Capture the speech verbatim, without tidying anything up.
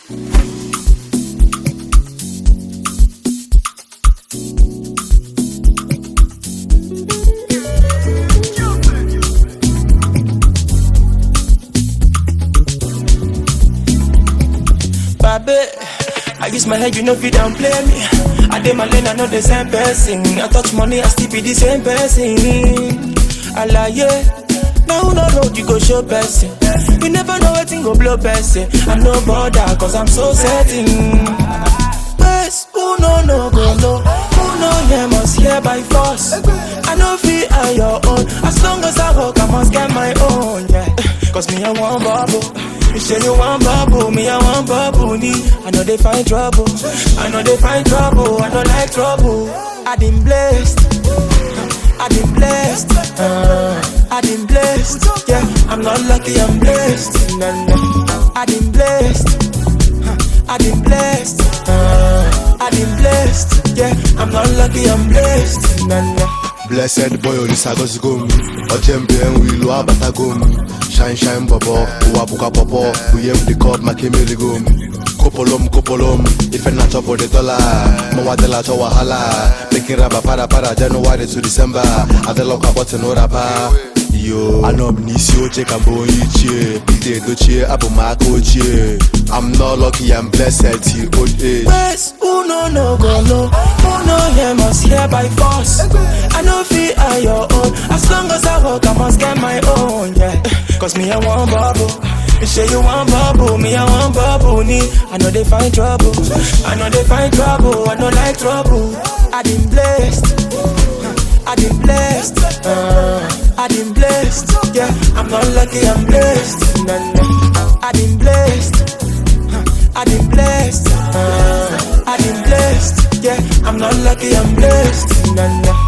I use my head, you know, if you don't play me. I did my lane, I know the same person. I touch money, I still be the same person. I lie, yeah. No, no, no, you go show person. You never know what thing go blow person. I'm no bother, cause I'm so certain. Yes, who no, no, go no. Who no, yeah, must hear by force. I know feel on your own. As long as I work, I must get my own, yeah. Cause me, I want bubble. You say you want bubble, me I want bubble me. I know they find trouble, I know they find trouble, I don't like trouble. I been blessed, I been blessed, uh, I been blessed. Yeah, I'm not lucky, I'm blessed. Nah, nah. I been blessed, I been blessed, uh, I been blessed. Yeah, I'm not lucky, I'm blessed. Nah, nah. Blessed boy, Olisago's gum. A champion, we lo abata gum. Shine, shine, babo. Uwabuka popo. We am the cup, makimili gum. Kopolom, kopolom. If not top for the dollar. Mawadela to wahala. Making raba para para January to December. Adeloka button or raba. Yo, I know Nisio check and boy cheer. Pite doche, abu mako cheer. I'm not lucky, I'm blessed till old age. Yes, who no no go no. Who no hear must hear by force. I know feel on your own. As long as I work, I must get my own, yeah. Cause me I want bubble. You say you want bubble, me I want bubble me. I know they find trouble, I know they find trouble, I know like trouble. I been blessed, I been blessed, uh, I been blessed. Yeah, I'm not lucky, I'm blessed. Nah, nah. I been blessed, I been blessed, uh, I been blessed. Yeah, I'm not lucky, I'm blessed. Nah, nah.